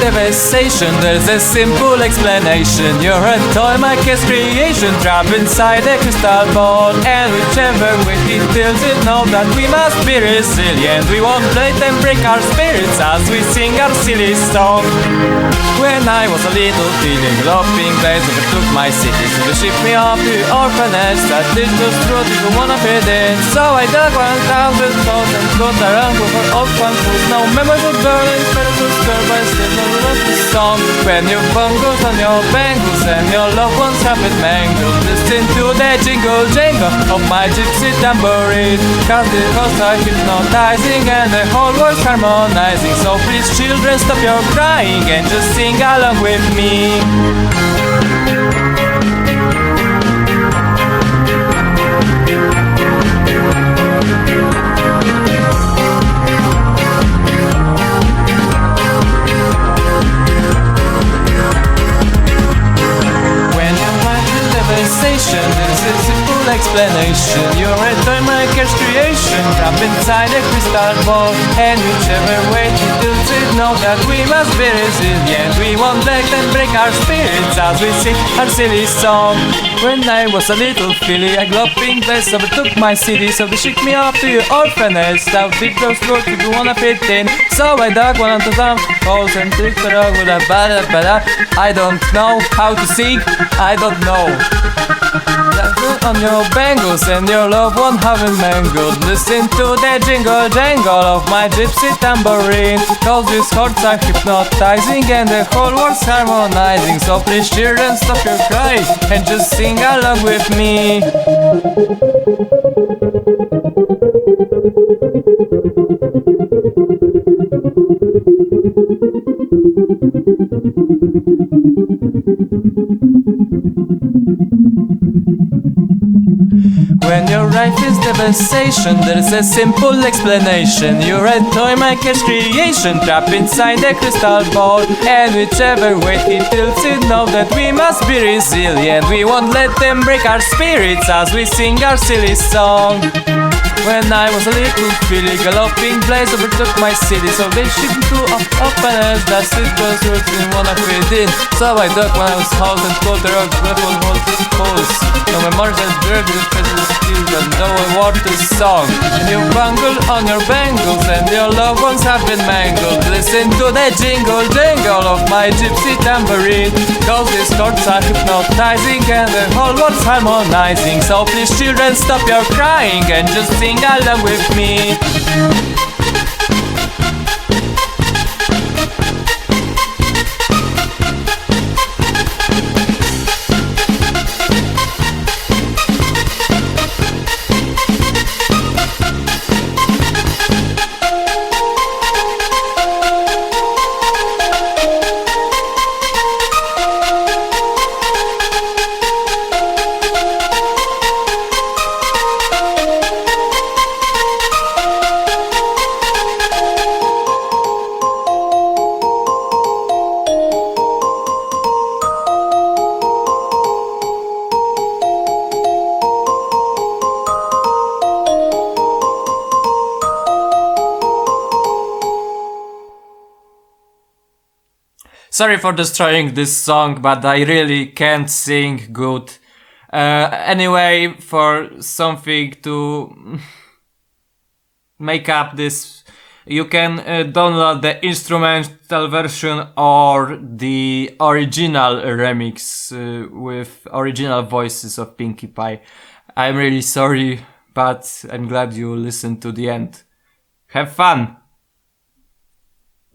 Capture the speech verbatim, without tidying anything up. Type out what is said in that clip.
devastation, there's a simple explanation. You're a toy maker's creation, trapped inside a crystal ball. And whichever way it tilts it, know that we must be resilient. We won't let them break our spirits as we sing our silly song. When I was a little feeling, galloping blaze overtook my city. So they shipped me off to orphanage, that is just true if you wanna fit in. So I dug one thousand bones and got around with her old one foot. No memories of burning, better to stir, but still not love the song. When your bongos on your bangles and your loved ones have it mangled, listen to the jingle jangle of my gypsy tambourine. Cause the costs are hypnotizing and the whole world's harmonizing. So please children, stop your crying and just sing along with me. There's a simple explanation. You're a toy maker's creation, trapped inside a crystal ball. And whichever way it tilts it, know that we must be resilient. We won't let them break our spirits as we sing our silly song. When I was a little filly, a galloping blaze overtook my city. So they shipped me off to your orphanage, down deep those roads if you wanna fit in. So I dug one onto some holes and tricked her out with a bada bada. I don't know how to sing, I don't know. On your bangles and your loved one have it mangled. Listen to the jingle jangle of my gypsy tambourine. Cause these chords are hypnotizing and the whole world's harmonizing. So please children, stop your crying and just sing along with me. When your life is devastation, there's a simple explanation. You're a toy maker's creation, trapped inside a crystal ball. And whichever way it tilts it, know that we must be resilient. We won't let them break our spirits as we sing our silly song. When I was a little filly, galloping blaze overtook my city. So they shipped me to an orphanage, that it was worth didn't wanna fit in. So I dug when I was housed and called the rock weapon hold his pose. No memories and bird with precious skills, but no award to song. And you bungle on your bangles and your loved ones have been mangled. Listen to the jingle jangle of my gypsy tambourine. Cause these chords are hypnotizing and the whole world's harmonizing. So please children, stop your crying and just sing along with me. Sorry for destroying this song, but I really can't sing good. Uh, anyway, for something to make up this, you can uh, download the instrumental version or the original remix uh, with original voices of Pinkie Pie. I'm really sorry, but I'm glad you listened to the end. Have fun!